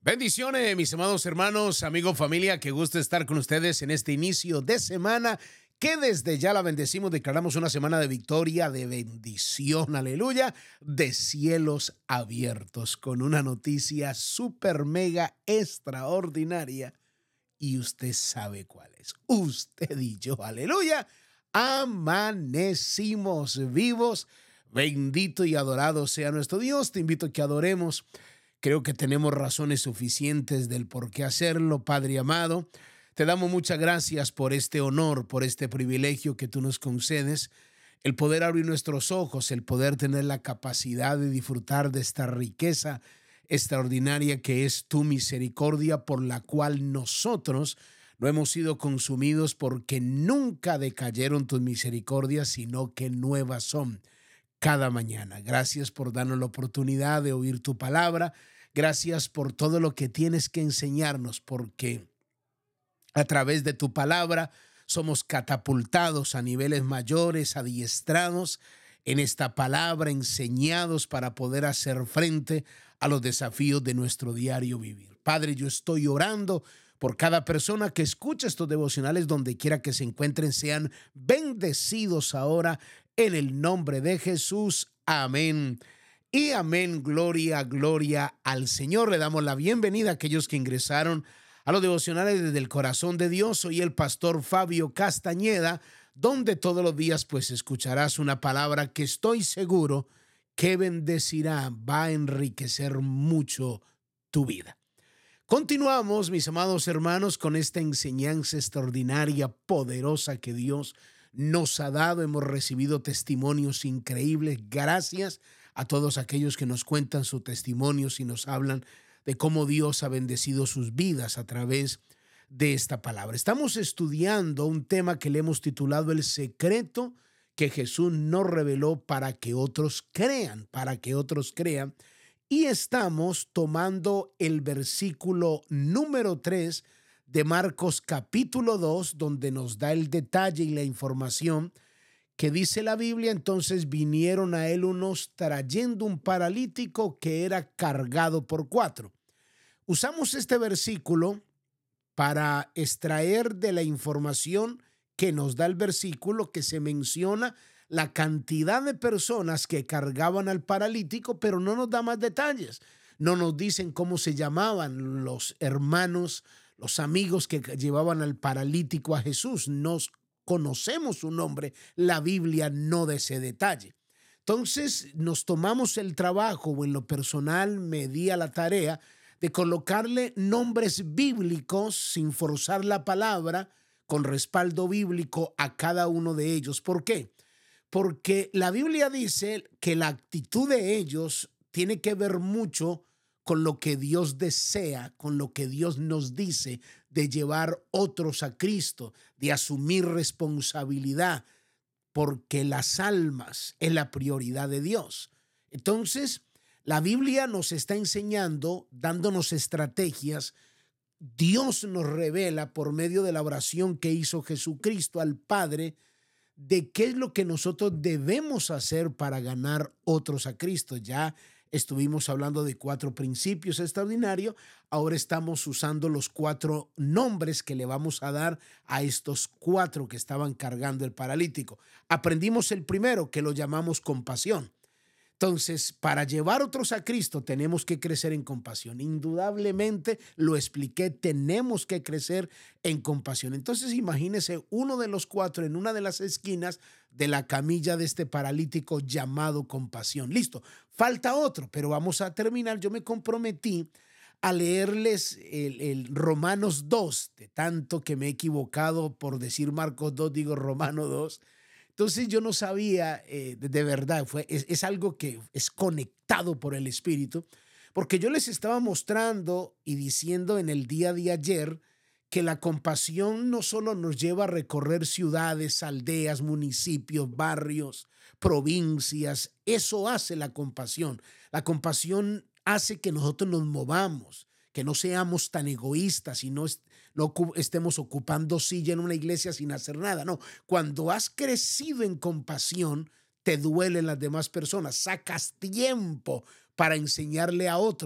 Bendiciones, mis amados hermanos, amigos, familia, qué gusto estar con ustedes en este inicio de semana, que desde ya la bendecimos, declaramos una semana de victoria, de bendición, aleluya, de cielos abiertos, con una noticia súper mega extraordinaria, y usted sabe cuál es, usted y yo, aleluya, amanecimos vivos, bendito y adorado sea nuestro Dios. Te invito a que adoremos. Creo que tenemos razones suficientes del por qué hacerlo, Padre amado. Te damos muchas gracias por este honor, por este privilegio que tú nos concedes, el poder abrir nuestros ojos, el poder tener la capacidad de disfrutar de esta riqueza extraordinaria que es tu misericordia, por la cual nosotros no hemos sido consumidos, porque nunca decayeron tus misericordias, sino que nuevas son cada mañana. Gracias por darnos la oportunidad de oír tu palabra. Gracias por todo lo que tienes que enseñarnos, porque a través de tu palabra somos catapultados a niveles mayores, adiestrados en esta palabra, enseñados para poder hacer frente a los desafíos de nuestro diario vivir. Padre, yo estoy orando por cada persona que escucha estos devocionales, donde quiera que se encuentren, sean bendecidos ahora en el nombre de Jesús. Amén. Y amén. Gloria, gloria al Señor. Le damos la bienvenida a aquellos que ingresaron a los devocionales desde el corazón de Dios. Soy el pastor Fabio Castañeda, donde todos los días pues escucharás una palabra que estoy seguro que bendecirá, va a enriquecer mucho tu vida. Continuamos, mis amados hermanos, con esta enseñanza extraordinaria, poderosa que Dios nos ha dado. Hemos recibido testimonios increíbles. Gracias a todos aquellos que nos cuentan sus testimonios y nos hablan de cómo Dios ha bendecido sus vidas a través de esta palabra. Estamos estudiando un tema que le hemos titulado El secreto que Jesús nos reveló para que otros crean, y estamos tomando el versículo número 3 de Marcos capítulo 2, donde nos da el detalle y la información que dice la Biblia. Entonces vinieron a él unos trayendo un paralítico que era cargado por 4. Usamos este versículo para extraer de la información que nos da el versículo, que se menciona la cantidad de personas que cargaban al paralítico, pero no nos da más detalles. No nos dicen cómo se llamaban los hermanos, los amigos que llevaban al paralítico a Jesús. No conocemos su nombre, la Biblia no da ese detalle. Entonces nos tomamos el trabajo, o en lo personal me di a la tarea de colocarle nombres bíblicos sin forzar la palabra, con respaldo bíblico a cada uno de ellos. ¿Por qué? Porque la Biblia dice que la actitud de ellos tiene que ver mucho con lo que Dios desea, con lo que Dios nos dice de llevar otros a Cristo, de asumir responsabilidad, porque las almas es la prioridad de Dios. Entonces, la Biblia nos está enseñando, dándonos estrategias. Dios nos revela por medio de la oración que hizo Jesucristo al Padre, de qué es lo que nosotros debemos hacer para ganar otros a Cristo. Ya estuvimos hablando de 4 principios extraordinarios. Ahora estamos usando los 4 nombres que le vamos a dar a estos 4 que estaban cargando el paralítico. Aprendimos el primero, que lo llamamos compasión. Entonces, para llevar otros a Cristo tenemos que crecer en compasión. Indudablemente, lo expliqué, tenemos que crecer en compasión. Entonces, imagínese uno de los 4 en una de las esquinas de la camilla de este paralítico llamado compasión. Listo, falta otro, pero vamos a terminar. Yo me comprometí a leerles el Romanos 2, de tanto que me he equivocado por decir Marcos 2, digo Romano 2. Entonces yo no sabía, de verdad, es algo que es conectado por el Espíritu, porque yo les estaba mostrando y diciendo en el día de ayer que la compasión no solo nos lleva a recorrer ciudades, aldeas, municipios, barrios, provincias. Eso hace la compasión. La compasión hace que nosotros nos movamos, que no seamos tan egoístas y no estemos ocupando silla en una iglesia sin hacer nada. No, cuando has crecido en compasión, te duelen las demás personas, sacas tiempo para enseñarle a otros,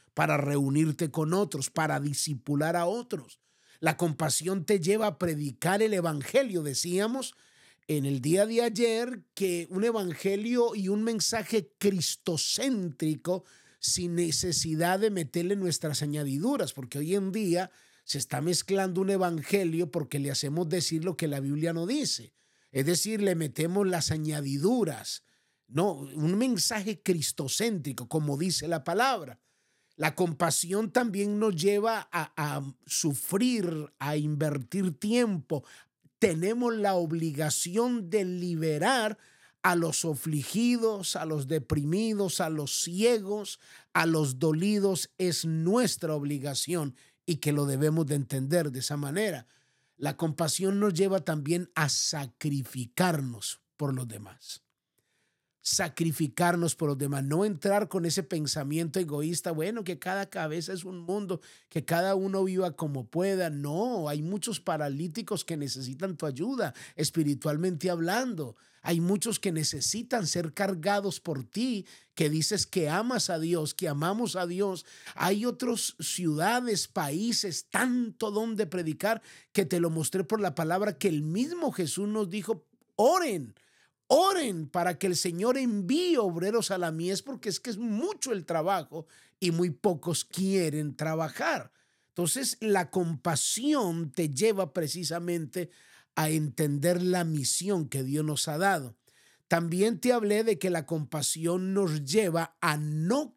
para reunirte con otros, para discipular a otros. La compasión te lleva a predicar el evangelio. Decíamos en el día de ayer que un evangelio y un mensaje cristocéntrico sin necesidad de meterle nuestras añadiduras, porque hoy en día se está mezclando un evangelio porque le hacemos decir lo que la Biblia no dice. Es decir, le metemos las añadiduras. No, un mensaje cristocéntrico, como dice la palabra. La compasión también nos lleva a sufrir, a invertir tiempo. Tenemos la obligación de liberar a los afligidos, a los deprimidos, a los ciegos, a los dolidos. Es nuestra obligación y que lo debemos de entender de esa manera. La compasión nos lleva también a sacrificarnos por los demás. Sacrificarnos por los demás, no entrar con ese pensamiento egoísta, bueno, que cada cabeza es un mundo, que cada uno viva como pueda. No, hay muchos paralíticos que necesitan tu ayuda, espiritualmente hablando. Hay muchos que necesitan ser cargados por ti, que dices que amas a Dios, que amamos a Dios. Hay otras ciudades, países, tanto donde predicar, que te lo mostré por la palabra, que el mismo Jesús nos dijo, oren. Oren para que el Señor envíe obreros a la mies, porque es que es mucho el trabajo y muy pocos quieren trabajar. Entonces, la compasión te lleva precisamente a entender la misión que Dios nos ha dado. También te hablé de que la compasión nos lleva a no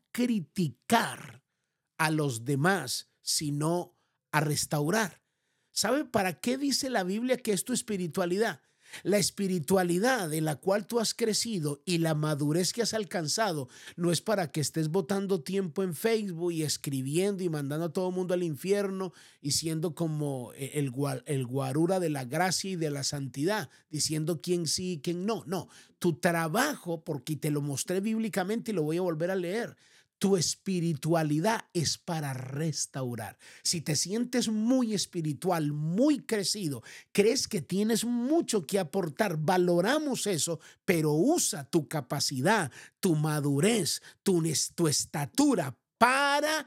criticar a los demás, sino a restaurar. ¿Sabe para qué dice la Biblia que es tu espiritualidad? La espiritualidad en la cual tú has crecido y la madurez que has alcanzado no es para que estés botando tiempo en Facebook y escribiendo y mandando a todo el mundo al infierno y siendo como el guarura de la gracia y de la santidad, diciendo quién sí y quién no. No, tu trabajo, porque te lo mostré bíblicamente y lo voy a volver a leer, tu espiritualidad es para restaurar. Si te sientes muy espiritual, muy crecido, crees que tienes mucho que aportar, valoramos eso, pero usa tu capacidad, tu madurez, tu estatura para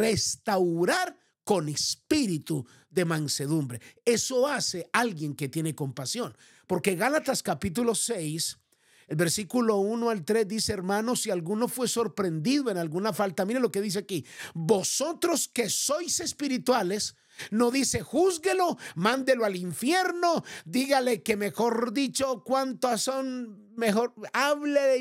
restaurar con espíritu de mansedumbre. Eso hace alguien que tiene compasión. Porque Gálatas capítulo 6... el versículo 1 al 3 dice, hermanos, si alguno fue sorprendido en alguna falta, mire lo que dice aquí, vosotros que sois espirituales, no dice júzguelo, mándelo al infierno, dígale que mejor dicho, cuántos son, mejor hable,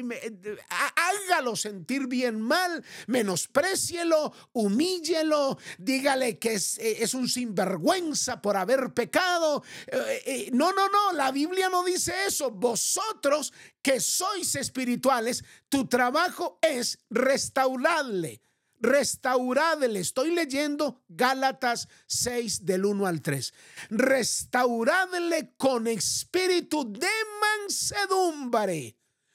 hágalo sentir bien mal, menosprécielo, humíllelo, dígale que es un sinvergüenza por haber pecado. No, la Biblia no dice eso. Vosotros que sois espirituales, tu trabajo es restaurarle. Estoy leyendo Gálatas 6 del 1 al 3. Restauradle con espíritu de mansedumbre,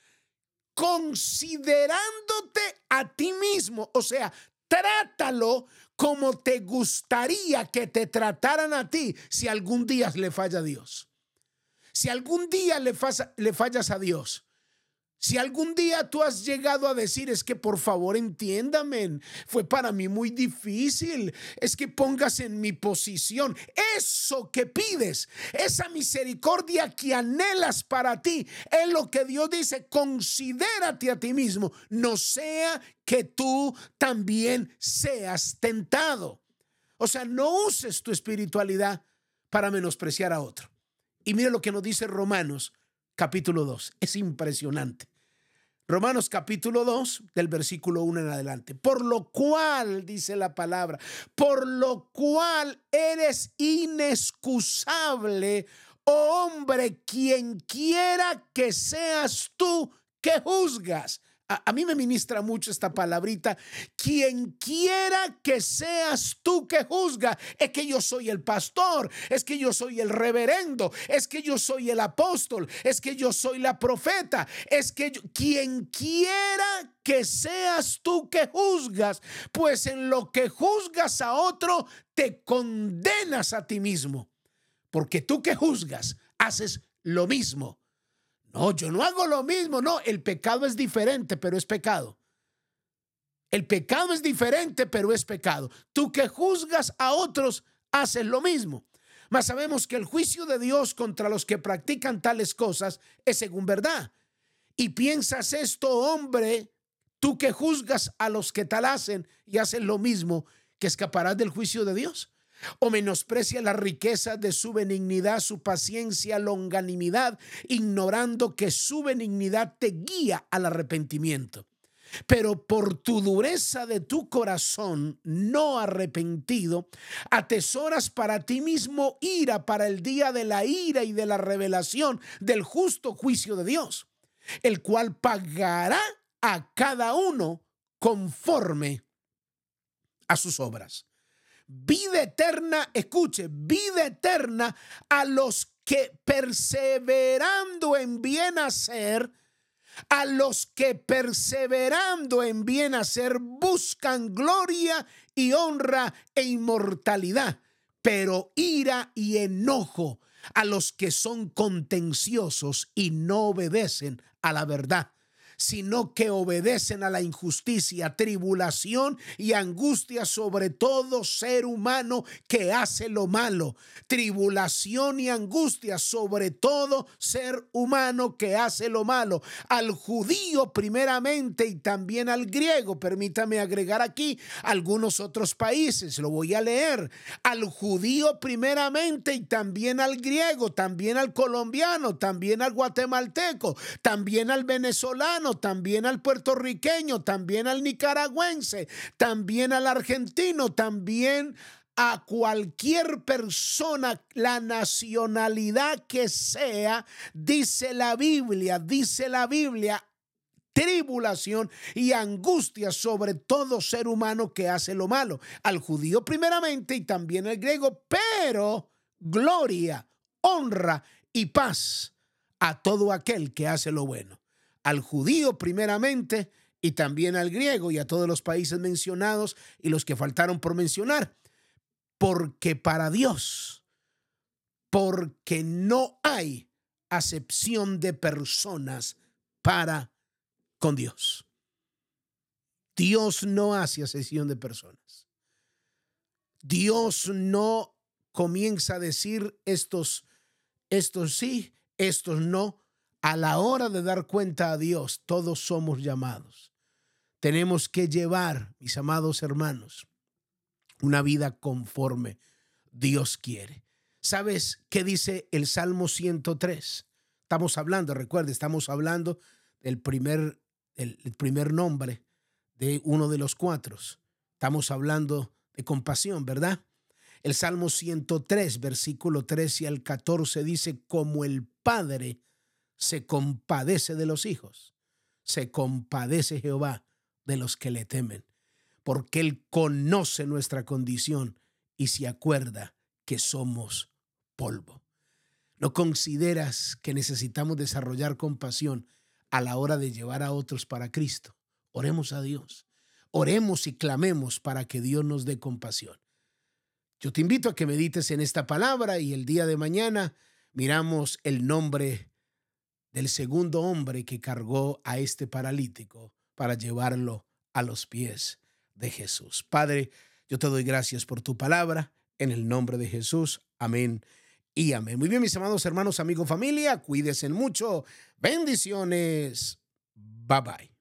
considerándote a ti mismo. O sea, trátalo como te gustaría que te trataran a ti si algún día le falla a Dios. Si algún día le fallas a Dios. Si algún día tú has llegado a decir, es que por favor entiéndame, fue para mí muy difícil, es que póngase en mi posición. Eso que pides, esa misericordia que anhelas para ti, es lo que Dios dice, considérate a ti mismo, no sea que tú también seas tentado. O sea, no uses tu espiritualidad para menospreciar a otro. Y mire lo que nos dice Romanos capítulo 2, es impresionante. Romanos capítulo 2 del versículo 1 en adelante. Por lo cual, dice la palabra, por lo cual eres inexcusable, oh hombre, quien quiera que seas tú que juzgas. A mí me ministra mucho esta palabrita. Quien quiera que seas tú que juzga. Es que yo soy el pastor, es que yo soy el reverendo, es que yo soy el apóstol, es que yo soy la profeta, es que quien quiera que seas tú que juzgas, pues en lo que juzgas a otro te condenas a ti mismo, porque tú que juzgas haces lo mismo. No, yo no hago lo mismo. No, el pecado es diferente, pero es pecado. El pecado es diferente, pero es pecado. Tú que juzgas a otros, haces lo mismo. Mas sabemos que el juicio de Dios contra los que practican tales cosas es según verdad. Y piensas esto, hombre, tú que juzgas a los que tal hacen y hacen lo mismo, que escaparás del juicio de Dios. O menosprecia la riqueza de su benignidad, su paciencia, longanimidad, ignorando que su benignidad te guía al arrepentimiento. Pero por tu dureza de tu corazón no arrepentido, atesoras para ti mismo ira para el día de la ira y de la revelación del justo juicio de Dios, el cual pagará a cada uno conforme a sus obras. Vida eterna, escuche, vida eterna a los que perseverando en bien hacer, a los que perseverando en bien hacer buscan gloria y honra e inmortalidad, pero ira y enojo a los que son contenciosos y no obedecen a la verdad, sino que obedecen a la injusticia, tribulación y angustia sobre todo ser humano que hace lo malo. Tribulación y angustia sobre todo ser humano que hace lo malo. Al judío primeramente y también al griego. Permítame agregar aquí algunos otros países, lo voy a leer. Al judío primeramente y también al griego, también al colombiano, también al guatemalteco, también al venezolano, también al puertorriqueño, también al nicaragüense, también al argentino, también a cualquier persona, la nacionalidad que sea, dice la Biblia, tribulación y angustia sobre todo ser humano que hace lo malo. Al judío primeramente y también al griego, pero gloria, honra y paz a todo aquel que hace lo bueno. Al judío primeramente y también al griego y a todos los países mencionados y los que faltaron por mencionar. Porque para Dios, porque no hay acepción de personas para con Dios. Dios no hace acepción de personas. Dios no comienza a decir estos sí, estos no. A la hora de dar cuenta a Dios, todos somos llamados. Tenemos que llevar, mis amados hermanos, una vida conforme Dios quiere. ¿Sabes qué dice el Salmo 103? Estamos hablando, recuerde, estamos hablando del primer nombre de uno de los cuatro. Estamos hablando de compasión, ¿verdad? El Salmo 103, versículo 13 al 14 dice: como el Padre se compadece de los hijos, se compadece Jehová de los que le temen, porque Él conoce nuestra condición y se acuerda que somos polvo. ¿No consideras que necesitamos desarrollar compasión a la hora de llevar a otros para Cristo? Oremos a Dios. Oremos y clamemos para que Dios nos dé compasión. Yo te invito a que medites en esta palabra y el día de mañana miramos el nombre del segundo hombre que cargó a este paralítico para llevarlo a los pies de Jesús. Padre, yo te doy gracias por tu palabra en el nombre de Jesús. Amén y amén. Muy bien, mis amados hermanos, amigos, familia, cuídense mucho. Bendiciones. Bye bye.